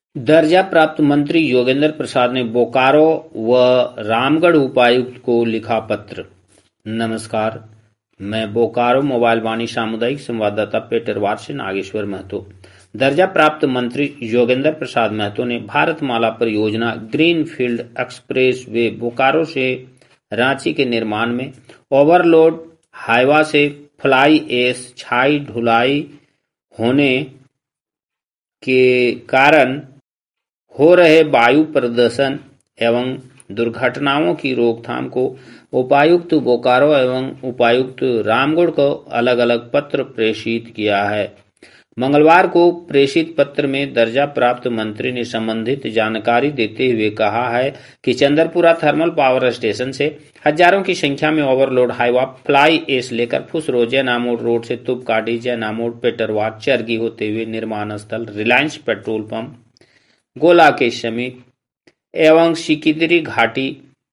दर्जा प्राप्त मंत्री योगेंद्र प्रसाद ने बोकारो व रामगढ़ उपायुक्त को लिखा पत्र। नमस्कार, मैं बोकारो मोबाइल वाणी सामुदायिक संवाददाता पेटरवार से नागेश्वर महतो। दर्जा प्राप्त मंत्री योगेंद्र प्रसाद महतो ने भारतमाला परियोजना ग्रीनफील्ड एक्सप्रेस वे बोकारो से रांची के निर्माण में ओवरलोड हाईवा से फ्लाई ऐश छाई ढुलाई होने के कारण हो रहे वायु प्रदूषण एवं दुर्घटनाओं की रोकथाम को उपायुक्त बोकारो एवं उपायुक्त रामगढ़ को अलग अलग पत्र प्रेषित किया है। मंगलवार को प्रेषित पत्र में दर्जा प्राप्त मंत्री ने संबंधित जानकारी देते हुए कहा है कि चंदरपुरा थर्मल पावर स्टेशन से हजारों की संख्या में ओवरलोड हाईवा फ्लाई ऐश लेकर फुसरो जैनामोड़ रोड से तुबकाटी जैनामोड़ पेटरवार चरगी होते हुए निर्माण स्थल रिलायंस पेट्रोल पंप गोला के समीप एवं सिकिदरी घाटी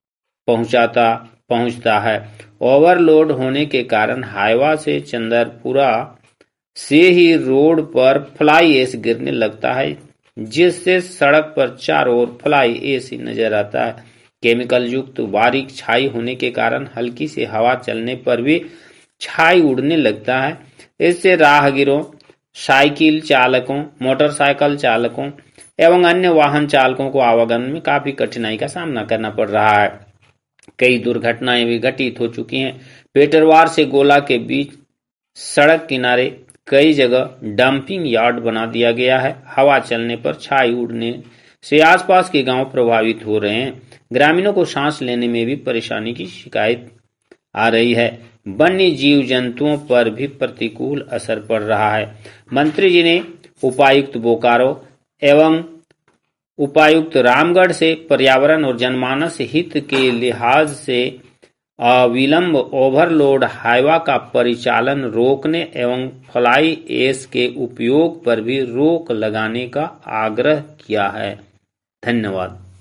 पहुंचता है। ओवरलोड होने के कारण हाईवा से चंदरपुरा से ही रोड पर फ्लाई ऐश गिरने लगता है, जिससे सड़क पर चारों ओर फ्लाई ऐश ही नजर आता है। केमिकल युक्त बारीक छाई होने के कारण हल्की से हवा चलने पर भी छाई उड़ने लगता है। इससे राहगीरों, साइकिल चालकों, मोटरसाइकिल चालकों एवं अन्य वाहन चालकों को आवागमन में काफी कठिनाई का सामना करना पड़ रहा है। कई दुर्घटनाएं भी घटित हो चुकी हैं। पेटरवार से गोला के बीच सड़क किनारे कई जगह डंपिंग यार्ड बना दिया गया है। हवा चलने पर छाई उड़ने से आसपास के गांव प्रभावित हो रहे हैं। ग्रामीणों को सांस लेने में भी परेशानी की शिकायत आ रही है। वन्य जीव जंतुओं पर भी प्रतिकूल असर पड़ रहा है। मंत्री जी ने उपायुक्त बोकारो एवं उपायुक्त रामगढ़ से पर्यावरण और जनमानस हित के लिहाज से अविलंब ओवरलोड हाईवा का परिचालन रोकने एवं फ्लाई ऐश के उपयोग पर भी रोक लगाने का आग्रह किया है। धन्यवाद।